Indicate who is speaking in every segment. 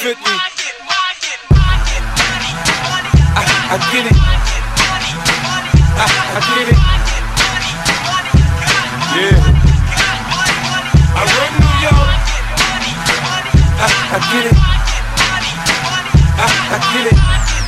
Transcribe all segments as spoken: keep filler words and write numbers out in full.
Speaker 1: fifty. I, I get it. I, I get it. Yeah. I run New York. I, I get it. I, I get it.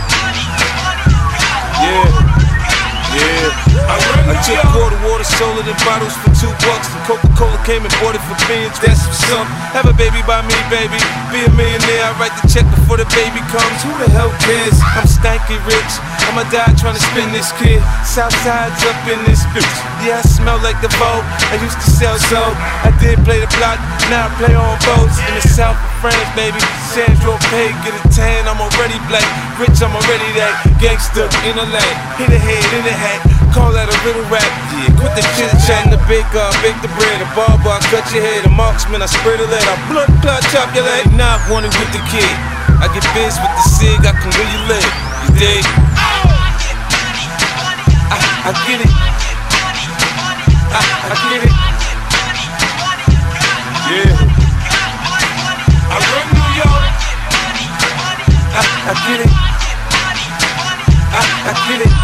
Speaker 1: Yeah. Yeah. I run New I took quarter water, sold it in bottles for two bucks. And Coca-Cola came and bought it for beans. That's what's up. Have a baby by me, baby. Be a millionaire. I write the check before the baby comes. Who the hell cares? I'm stanky rich. I'ma die trying to spin this kid. Southside's up in this bitch. Yeah, I smell like the Vogue. I used to sell soap. I did play the block. Now I play on boats in the south of France, baby. Sandro Pay, get a tan. I'm already black. Rich, I'm already that. Gangster in a lane. Hit a head in a hat. Call that a little rap. Yeah, quit the chit chat. The baker, I bake the bread. A barber, I cut your head. A marksman, I spread a lead. I blood clot, chop your leg. Not wanted with the kid. I get biz with the cig. I can really live. You dig? I, I get it. I, I get it. Yeah. I run New York. I, I get it. I, I get it.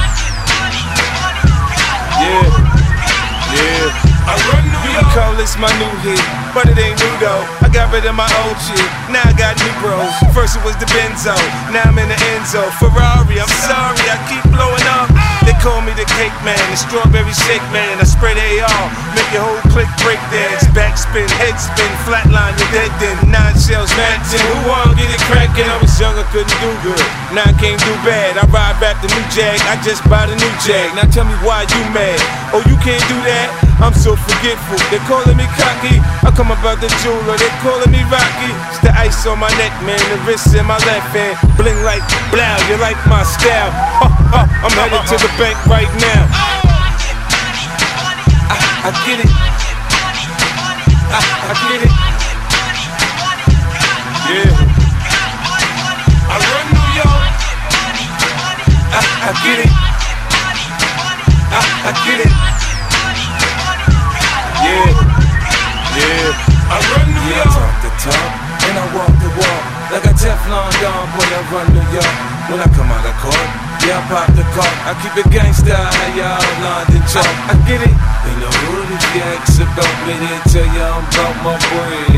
Speaker 1: Yeah. Yeah. I run New York. You can call this my new hit, but it ain't new though. I got rid of my old shit. Now I got new bros. First it was the Benzo. Now I'm in the Enzo. Ferrari, I'm sorry, I keep blowing up. They call me the cake man, the strawberry shake man. I spray the A R, make your whole clique break dance. Backspin, head spin, flatline, you're dead then. Nine shells, mad ten. Who wanna get it crackin'? I was young, I couldn't do good. Now I can't do bad. I ride back the new Jag, I just bought a new Jag. Now tell me why you mad? Oh, you can't do that? I'm so forgetful. They calling me cocky. I come about the jeweler. They calling me Rocky. It's the ice on my neck, man. The wrist in my left hand. Bling like blow. You like my style? Ha, ha. I'm headed to the bank right now. I, I get it. I, I get it. Yeah. I run New York. I, I get it. I, I get it. Yeah, yeah. I run New York. Yeah, I talk the talk and I walk the walk like a Teflon Don. Boy, I run New York. When I come out of court, yeah, I pop the cork. I keep it gangsta, how y'all London chalk. I, I get it. Ain't no hood if you ask about me, they tell you I'm about my bread.